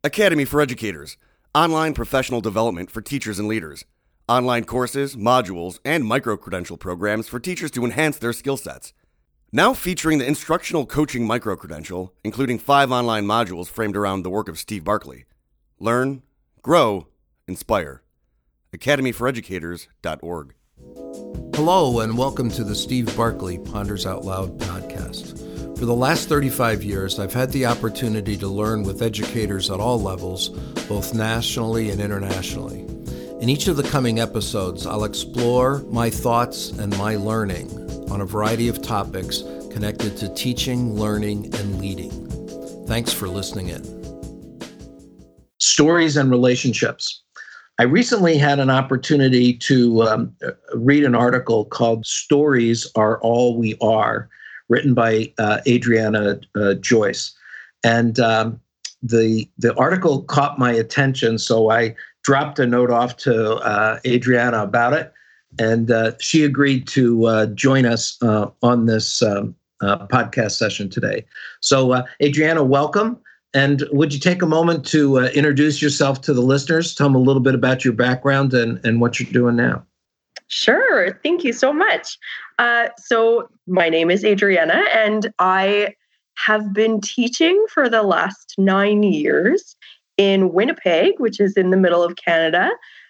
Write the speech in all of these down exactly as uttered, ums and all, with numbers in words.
Academy for Educators, online professional development for teachers and leaders, online courses, modules, and micro-credential programs for teachers to enhance their skill sets. Now featuring the instructional coaching micro-credential, including five online modules framed around the work of Steve Barkley. Learn, grow, inspire. academy for educators dot org. Hello and welcome to the Steve Barkley Ponders Out Loud podcast. For the last thirty-five years, I've had the opportunity to learn with educators at all levels, both nationally and internationally. In each of the coming episodes, I'll explore my thoughts and my learning on a variety of topics connected to teaching, learning, and leading. Thanks for listening in. Stories and relationships. I recently had an opportunity to um, read an article called Stories Are All We Are, written by uh, Adriana uh, Joyce. And um, the the article caught my attention, so I dropped a note off to uh, Adriana about it, and uh, she agreed to uh, join us uh, on this um, uh, podcast session today. So uh, Adriana, welcome. And would you take a moment to uh, introduce yourself to the listeners, tell them a little bit about your background and, and what you're doing now? Sure. Thank you so much. Uh, so my name is Adriana, and I have been teaching for the last nine years in Winnipeg, which is in the middle of Canada.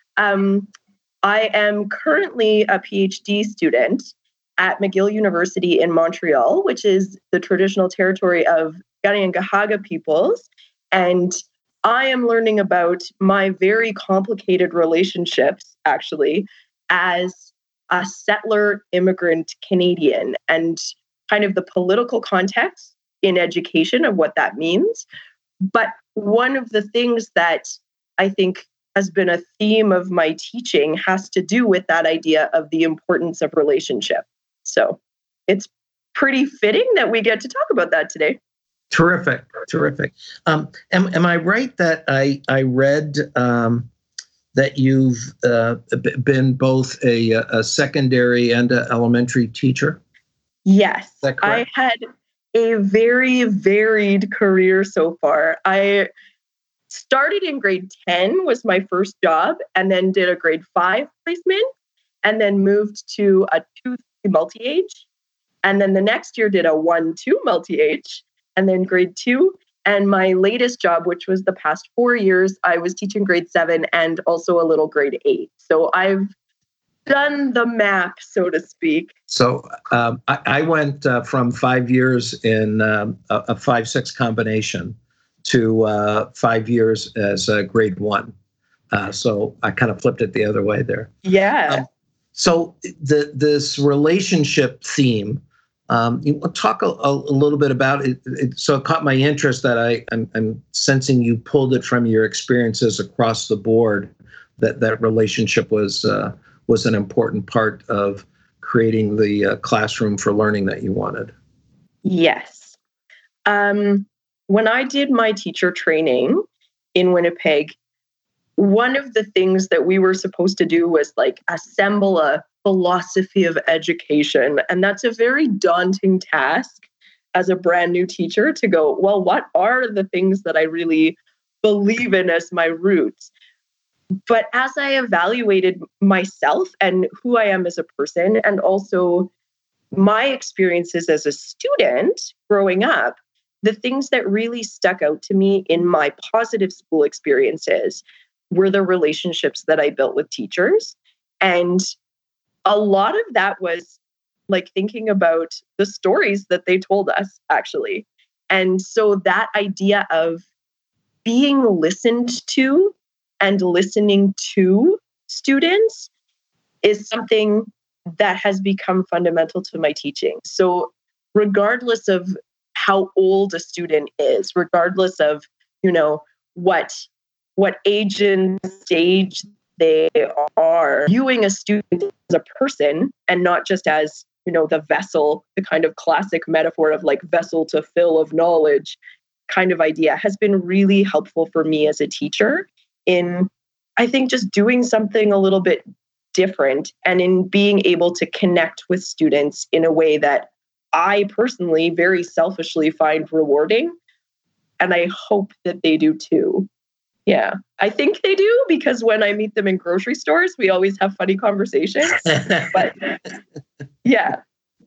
Um, I am currently a PhD student at McGill University in Montreal, which is the traditional territory of Kanien'kehá:ka peoples. And I am learning about my very complicated relationships, actually, as a settler immigrant Canadian and kind of the political context in education of what that means. But one of the things that I think has been a theme of my teaching has to do with that idea of the importance of relationship. So it's pretty fitting that we get to talk about that today. Terrific, terrific. Um, am, am I right that I, I read um, that you've uh, been both a, a secondary and an elementary teacher? Yes, I had a very varied career so far. I started in grade ten was my first job, and then did a grade five placement, and then moved to a two three multi-age, and then the next year did a one two multi-age, and then grade two. And my latest job, which was the past four years, I was teaching grade seven and also a little grade eight. So I've done the map, so to speak. So um, I, I went uh, from five years in um, a, a five six combination to uh, five years as uh, grade one. Uh, so I kind of flipped it the other way there. Yeah. Um, so the this relationship theme, Um, you talk a, a little bit about it, it. So it caught my interest that I, I'm, I'm sensing you pulled it from your experiences across the board. That that relationship was uh, was an important part of creating the uh, classroom for learning that you wanted. Yes. Um, when I did my teacher training in Winnipeg, one of the things that we were supposed to do was like assemble a philosophy of education. And that's a very daunting task as a brand new teacher to go, well, what are the things that I really believe in as my roots? But as I evaluated myself and who I am as a person, and also my experiences as a student growing up, the things that really stuck out to me in my positive school experiences were the relationships that I built with teachers. And a lot of that was like thinking about the stories that they told us, actually. And so that idea of being listened to and listening to students is something that has become fundamental to my teaching. So regardless of how old a student is, regardless of, you know, what, what age and stage they are, viewing a student as a person and not just as, you know, the vessel, the kind of classic metaphor of like vessel to fill of knowledge kind of idea has been really helpful for me as a teacher in, I think, just doing something a little bit different and in being able to connect with students in a way that I personally very selfishly find rewarding. And I hope that they do too. Yeah, I think they do, because when I meet them in grocery stores, we always have funny conversations. But yeah.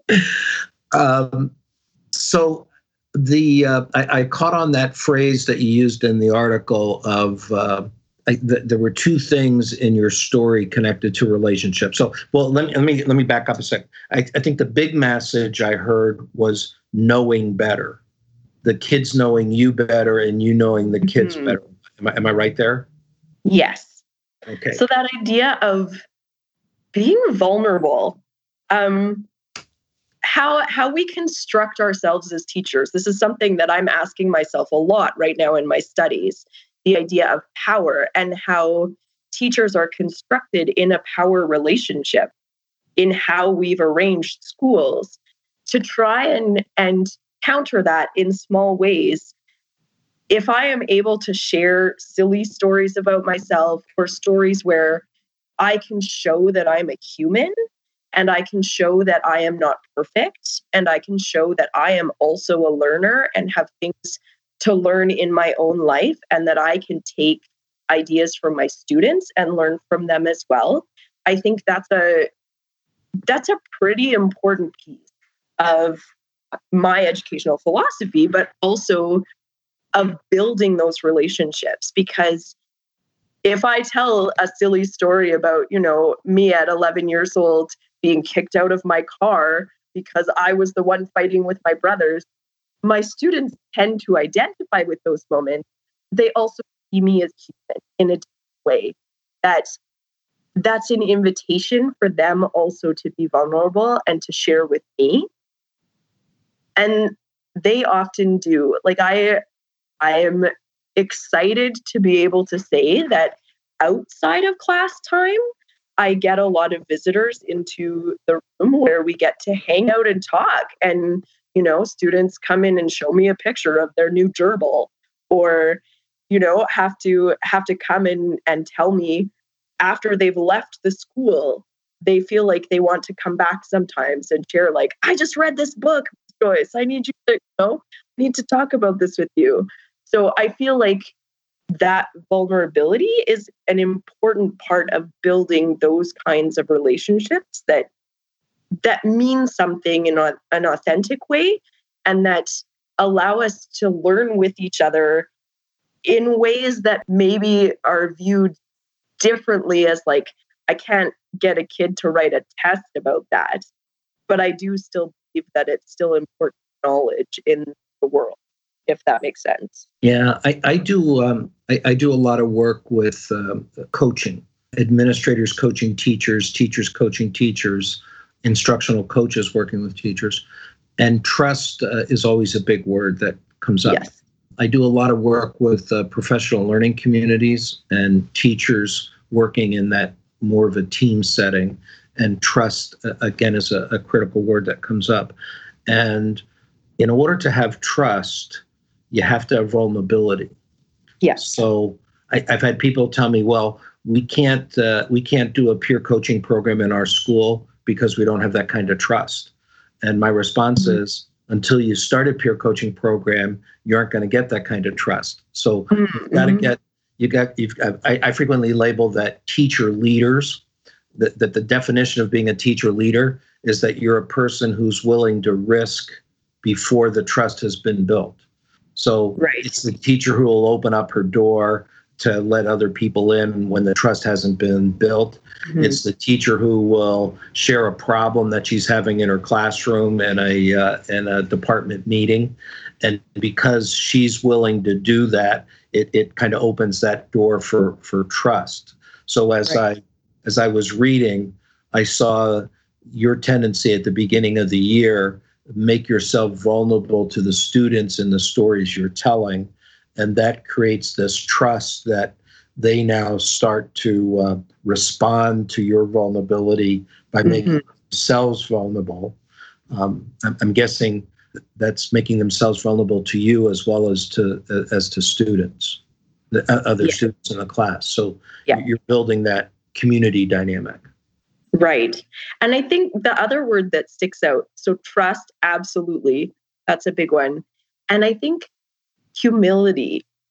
Um, so the uh, I, I caught on that phrase that you used in the article of uh, I, th- there were two things in your story connected to relationships. So, well, let me let me let me back up a second. I, I think the big message I heard was knowing better, the kids knowing you better, and you knowing the kids mm-hmm. better. Am I, am I right there? Yes. Okay. So that idea of being vulnerable, um, how how we construct ourselves as teachers. This is something that I'm asking myself a lot right now in my studies. The idea of power and how teachers are constructed in a power relationship, in how we've arranged schools, to try and and counter that in small ways. If I am able to share silly stories about myself, or stories where I can show that I'm a human, and I can show that I am not perfect, and I can show that I am also a learner and have things to learn in my own life, and that I can take ideas from my students and learn from them as well. I think that's a that's a pretty important piece of my educational philosophy, but also of building those relationships. Because if I tell a silly story about, you know, me at eleven years old being kicked out of my car because I was the one fighting with my brothers, my students tend to identify with those moments. They also see me as human in a different way. That that's an invitation for them also to be vulnerable and to share with me. And they often do. Like I, I am excited to be able to say that outside of class time, I get a lot of visitors into the room where we get to hang out and talk. And, you know, students come in and show me a picture of their new gerbil, or, you know, have to have to come in and tell me after they've left the school, they feel like they want to come back sometimes and share, like, I just read this book, Joyce. I need you to, you know, I need to talk about this with you. So I feel like that vulnerability is an important part of building those kinds of relationships that that mean something in a, an authentic way, and that allow us to learn with each other in ways that maybe are viewed differently as, like, I can't get a kid to write a test about that, but I do still believe that it's still important knowledge in the world, if that makes sense. Yeah, I, I do. Um, I, I do a lot of work with um, coaching, administrators coaching teachers, teachers coaching teachers, instructional coaches working with teachers, and trust uh, is always a big word that comes up. Yes. I do a lot of work with uh, professional learning communities and teachers working in that more of a team setting, and trust uh, again is a, a critical word that comes up. And in order to have trust, you have to have vulnerability. Yes. So I, I've had people tell me, well, we can't uh, we can't do a peer coaching program in our school because we don't have that kind of trust. And my response mm-hmm. is, until you start a peer coaching program, you aren't going to get that kind of trust. So mm-hmm. you've got to get you got you've I, I frequently label that teacher leaders. That that the definition of being a teacher leader is that you're a person who's willing to risk before the trust has been built. So right. It's the teacher who will open up her door to let other people in when the trust hasn't been built. Mm-hmm. It's the teacher who will share a problem that she's having in her classroom in a uh, in a department meeting, and because she's willing to do that, it it kind of opens that door for for trust. So as right. I as I was reading, I saw your tendency at the beginning of the year. Make yourself vulnerable to the students in the stories you're telling, and that creates this trust that they now start to uh, respond to your vulnerability by mm-hmm. making themselves vulnerable. Um, I'm, I'm guessing that's making themselves vulnerable to you as well as to uh, as to students, the uh, other yeah. students in the class. So yeah. you're building that community dynamic. Right. And I think the other word that sticks out, so trust, absolutely, that's a big one. And I think humility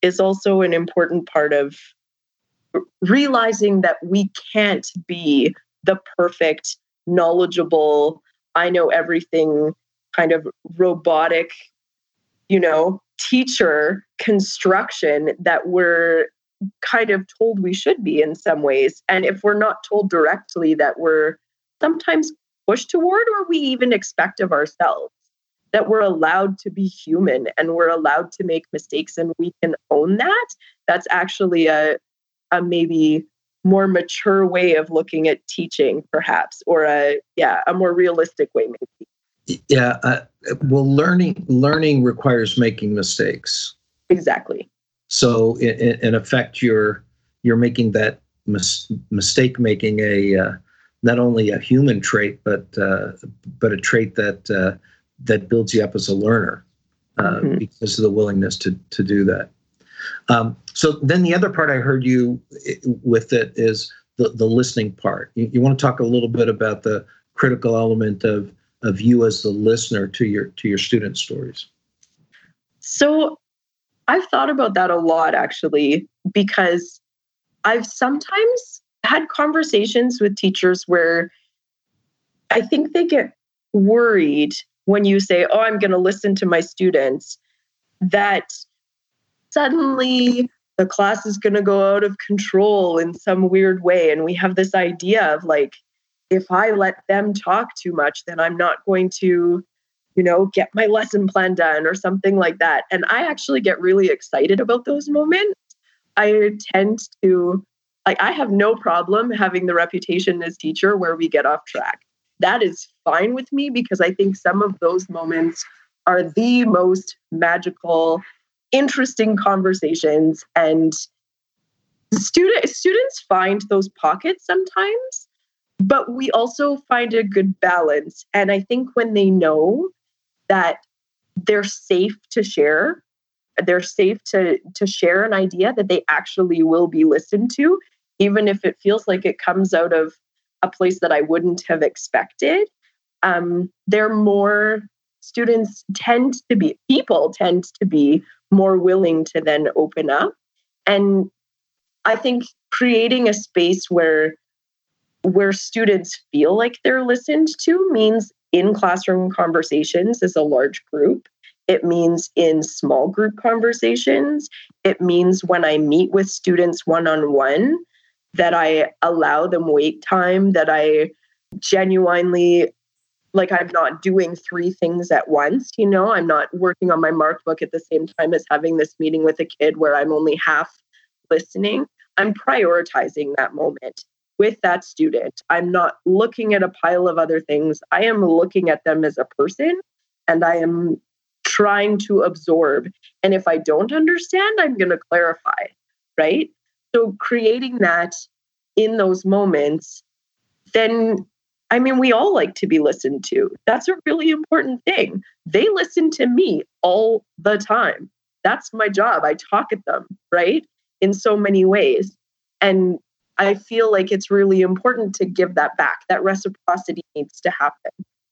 is also an important part of realizing that we can't be the perfect, knowledgeable, I know everything kind of robotic, you know, teacher construction that we're kind of told we should be in some ways. And if we're not told directly that we're sometimes pushed toward, or we even expect of ourselves, that we're allowed to be human and we're allowed to make mistakes and we can own that, that's actually a, a maybe more mature way of looking at teaching, perhaps, or a yeah, a more realistic way, maybe. Yeah, uh, well, learning learning requires making mistakes. Exactly. So, in, in effect, you're you're making that mis- mistake making a uh, not only a human trait, but uh, but a trait that uh, that builds you up as a learner uh, mm-hmm. because of the willingness to to do that. Um, so then the other part I heard you with it is the, the listening part. You, you want to talk a little bit about the critical element of of you as the listener to your to your student stories. So I've thought about that a lot, actually, because I've sometimes had conversations with teachers where I think they get worried when you say, oh, I'm going to listen to my students, that suddenly the class is going to go out of control in some weird way. And we have this idea of like, if I let them talk too much, then I'm not going to, you know, get my lesson plan done or something like that. And I actually get really excited about those moments. I tend to, like, I have no problem having the reputation as teacher where we get off track. That is fine with me because I think some of those moments are the most magical, interesting conversations, and student, students find those pockets sometimes, but we also find a good balance. And I think when they know that they're safe to share, they're safe to, to share an idea, that they actually will be listened to, even if it feels like it comes out of a place that I wouldn't have expected, um, they're more, students tend to be, people tend to be more willing to then open up. And I think creating a space where where students feel like they're listened to means in classroom conversations as a large group. It means in small group conversations. It means when I meet with students one-on-one, that I allow them wait time, that I genuinely, like, I'm not doing three things at once. You know, I'm not working on my mark book at the same time as having this meeting with a kid where I'm only half listening. I'm prioritizing that moment with that student. I'm not looking at a pile of other things. I am looking at them as a person, and I am trying to absorb. And if I don't understand, I'm going to clarify, right? So creating that in those moments, then, I mean, we all like to be listened to. That's a really important thing. They listen to me all the time. That's my job. I talk at them, right? In so many ways. And I feel like it's really important to give that back. That reciprocity needs to happen.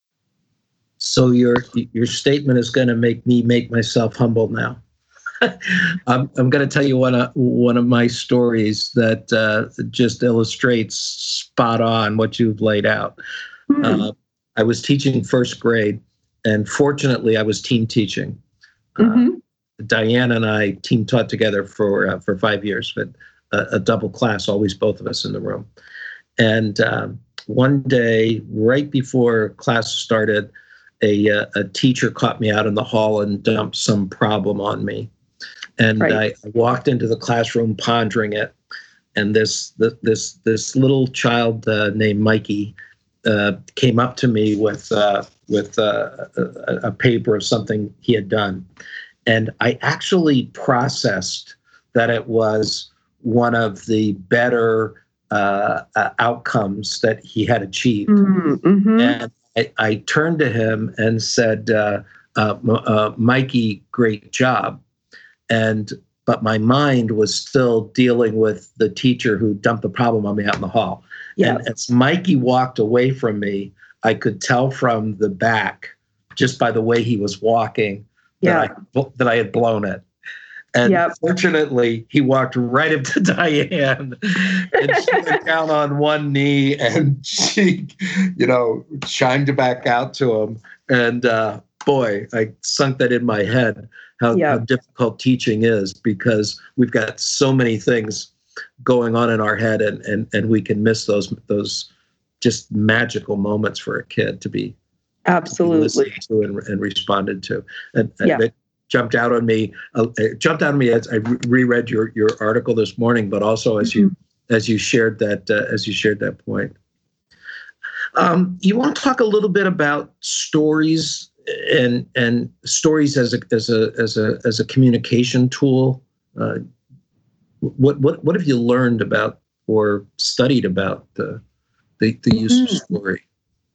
So your your statement is going to make me make myself humble now. I'm, I'm going to tell you one of, one of my stories that uh, just illustrates spot on what you've laid out. Hmm. Uh, I was teaching first grade, and fortunately, I was team teaching. Mm-hmm. Uh, Diane and I team taught together for uh, for five years, but a, a double class, always both of us in the room. And um, one day, right before class started, a, a a teacher caught me out in the hall and dumped some problem on me. And right. I walked into the classroom pondering it, and this this this, this little child uh, named Mikey uh, came up to me with uh, with uh, a, a paper of something he had done, and I actually processed that it was one of the better uh, uh, outcomes that he had achieved, mm-hmm. and I, I turned to him and said, uh, uh, uh, "Mikey, great job." And but my mind was still dealing with the teacher who dumped the problem on me out in the hall. Yeah. And as Mikey walked away from me, I could tell from the back, just by the way he was walking, yeah. that I that I had blown it. And Yep. fortunately, he walked right up to Diane, and she went down on one knee, and she, you know, chimed back out to him. And uh, boy, I sunk that in my head, how, Yep. how difficult teaching is, because we've got so many things going on in our head, and and and we can miss those those just magical moments for a kid to be Absolutely listened to and, and responded to. And, and Yeah. it jumped out on me. Uh, it jumped out on me as I re- reread your your article this morning, but also as you as you shared that uh, as you shared that point. Um, you want to talk a little bit about stories and and stories as a as a as a as a communication tool. Uh, what what what have you learned about or studied about the the, the use Mhm. of story?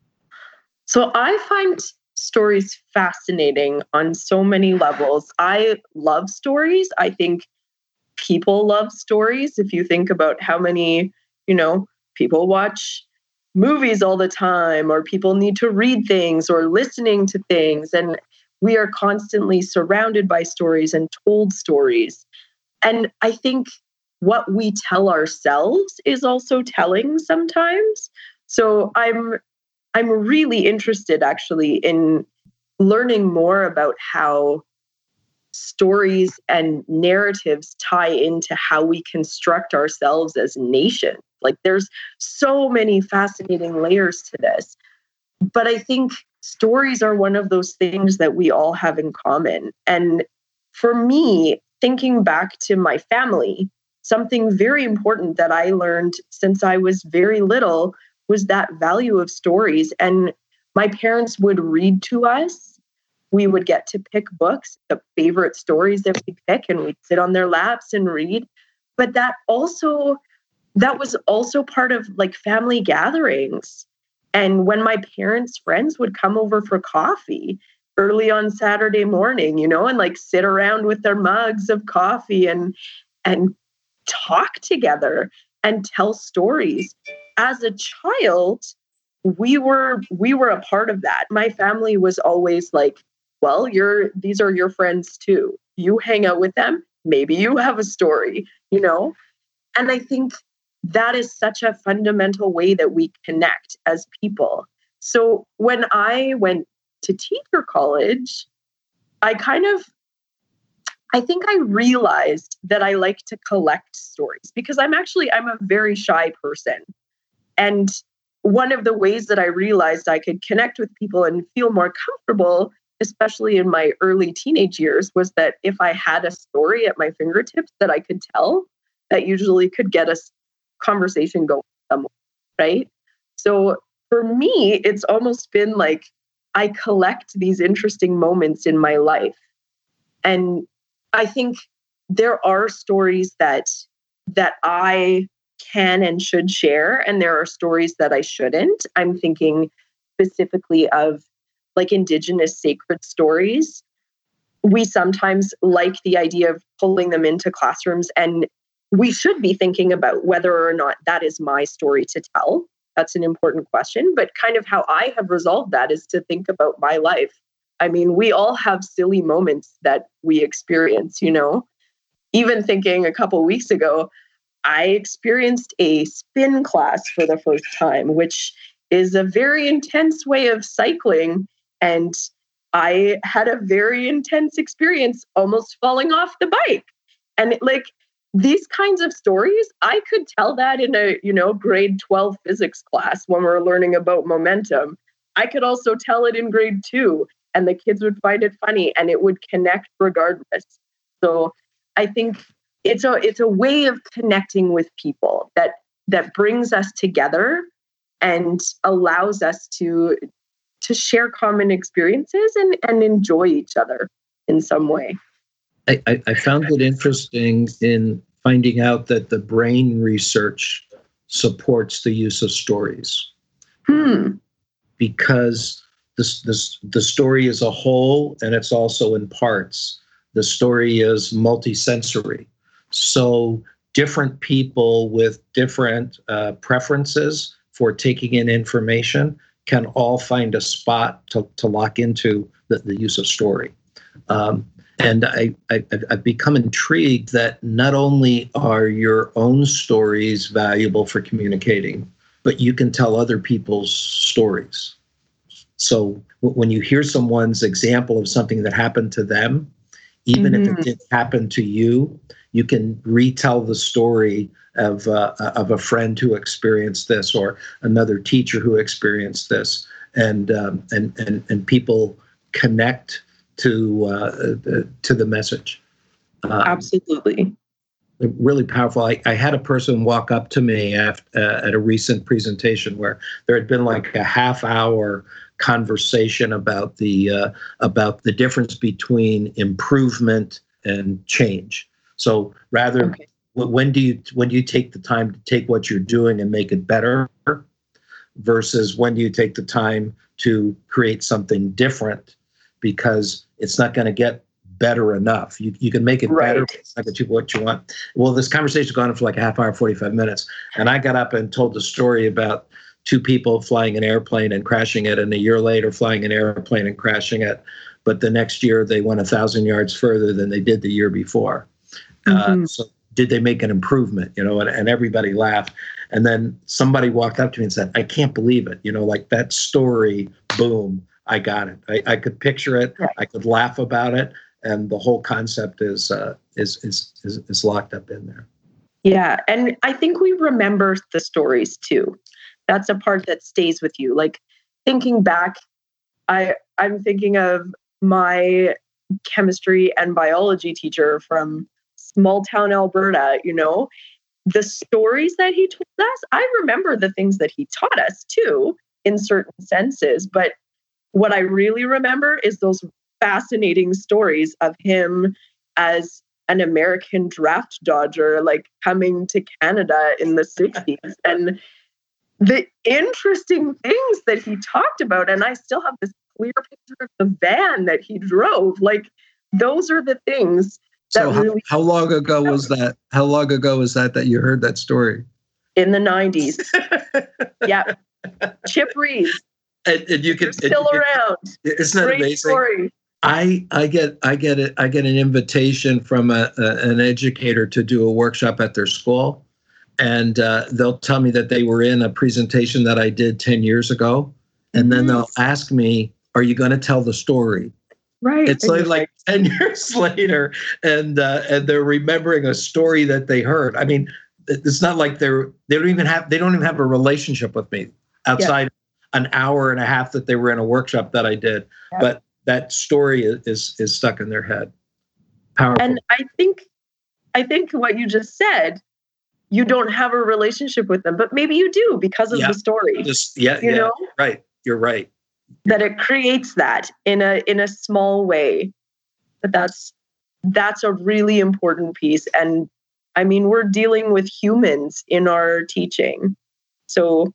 So I find stories fascinating on so many levels. I love stories. I think people love stories. If you think about how many, you know, people watch movies all the time, or people need to read things or listening to things, and we are constantly surrounded by stories and told stories. And I think what we tell ourselves is also telling sometimes. So I'm I'm really interested actually in learning more about how stories and narratives tie into how we construct ourselves as a nation. Like there's so many fascinating layers to this. But I think stories are one of those things that we all have in common. And for me, thinking back to my family, something very important that I learned since I was very little was that value of stories. And my parents would read to us. We would get to pick books, the favorite stories that we pick, and we'd sit on their laps and read. But that also, that was also part of like family gatherings. And when my parents' friends would come over for coffee early on Saturday morning, you know, and like sit around with their mugs of coffee and and talk together and tell stories. As a child, we were we were a part of that. My family was always like, well, you're these are your friends too. You hang out with them, maybe you have a story, you know? And I think that is such a fundamental way that we connect as people. So when I went to teacher college, I kind of, I think I realized that I like to collect stories because I'm actually, I'm a very shy person. And one of the ways that I realized I could connect with people and feel more comfortable, especially in my early teenage years, was that if I had a story at my fingertips that I could tell, that usually could get us conversation going somewhere, right? So for me, it's almost been like I collect these interesting moments in my life. And I think there are stories that that I can and should share, and there are stories that I shouldn't. I'm thinking specifically of like Indigenous sacred stories. We sometimes like the idea of pulling them into classrooms, and we should be thinking about whether or not that is my story to tell. That's an important question. But kind of how I have resolved that is to think about my life. I mean, we all have silly moments that we experience, you know. Even thinking a couple weeks ago, I experienced a spin class for the first time, which is a very intense way of cycling. And I had a very intense experience almost falling off the bike. And it, like, these kinds of stories, I could tell that in a, you know, grade twelve physics class when we're learning about momentum. I could also tell it in grade two, and the kids would find it funny, and it would connect regardless. So I think it's a it's a way of connecting with people that that brings us together and allows us to to share common experiences and, and enjoy each other in some way. I, I, I found it interesting in finding out that the brain research supports the use of stories. Hmm. Because this, this, the story is a whole, and it's also in parts. The story is multisensory. So different people with different uh, preferences for taking in information can all find a spot to, to lock into the, the use of story. Um, And I, I, I've become intrigued that not only are your own stories valuable for communicating, but you can tell other people's stories. So when you hear someone's example of something that happened to them, even mm-hmm. if it didn't happen to you, you can retell the story of uh, of a friend who experienced this, or another teacher who experienced this, and um, and and and people connect to uh, to the message. Um, Absolutely. Really powerful. I, I had a person walk up to me after, uh, at a recent presentation where there had been like a half hour conversation about the uh, about the difference between improvement and change. So rather, okay. when do you when do you take the time to take what you're doing and make it better, versus when do you take the time to create something different, because it's not going to get better enough. You you can make it right. better, but it's not going to do what you want. Well, this conversation gone on for like a half hour, forty-five minutes, and I got up and told the story about two people flying an airplane and crashing it, and a year later flying an airplane and crashing it, but the next year they went a thousand yards further than they did the year before. Mm-hmm. Uh, so did they make an improvement? You know, and, and everybody laughed. And then somebody walked up to me and said, "I can't believe it. You know, like that story, boom, I got it. I, I could picture it. Right. I could laugh about it. And the whole concept is, uh, is, is, is, is locked up in there." Yeah. And I think we remember the stories too. That's a part that stays with you. Like thinking back, I, I'm thinking of my chemistry and biology teacher from small town Alberta, you know, the stories that he told us. I remember the things that he taught us too, in certain senses. But what I really remember is those fascinating stories of him as an American draft dodger, like coming to Canada in the sixties, and the interesting things that he talked about. And I still have this clear picture of the van that he drove. Like those are the things that so how, really. How long ago was that? How long ago was that that you heard that story? In the nineties. Yeah. Chip Reeves. And, and you can still and you around. Can, isn't that Great amazing? Story. I I get I get it I get an invitation from a, a, an educator to do a workshop at their school, and uh, they'll tell me that they were in a presentation that I did ten years ago, and then they'll ask me, "Are you going to tell the story?" Right. It's like like ten years later, and uh, and they're remembering a story that they heard. I mean, it's not like they're they don't even have they don't even have a relationship with me outside yeah. an hour and a half that they were in a workshop that I did, yeah. but that story is is stuck in their head. Powerful. And I think, I think what you just said, you don't have a relationship with them, but maybe you do because of yeah. the story. Just, yeah, you yeah. know, right. You're right. That it creates that in a in a small way. But that's that's a really important piece. And I mean, we're dealing with humans in our teaching, so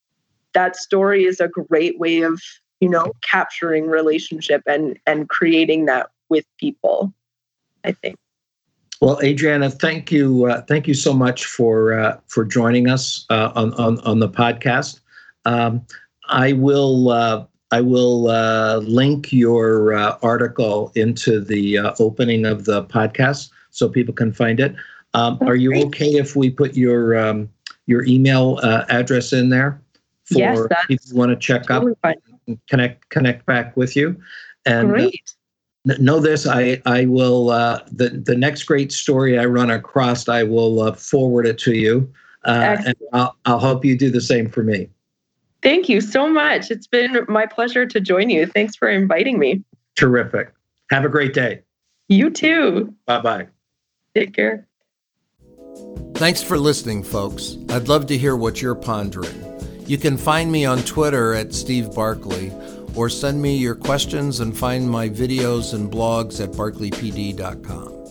that story is a great way of, you know, capturing relationship and, and creating that with people, I think. Well, Adriana, thank you. Uh, thank you so much for uh, for joining us uh, on, on, on the podcast. Um, I will uh, I will uh, link your uh, article into the uh, opening of the podcast so people can find it. Um, are you okay if we put your um, your email uh, address in there for yes, people who want to check totally up? Fine. connect connect back with you, and great. Uh, know this, I I will uh the the next great story I run across, I will uh, forward it to you, uh, and I'll, I'll hope you do the same for me. Thank you so much. It's been my pleasure to join you. Thanks for inviting me. Terrific. Have a great day. You too. Bye-bye. Take care. Thanks for listening, folks. I'd love to hear what you're pondering. You can find me on Twitter at Steve Barkley, or send me your questions and find my videos and blogs at barkley p d dot com.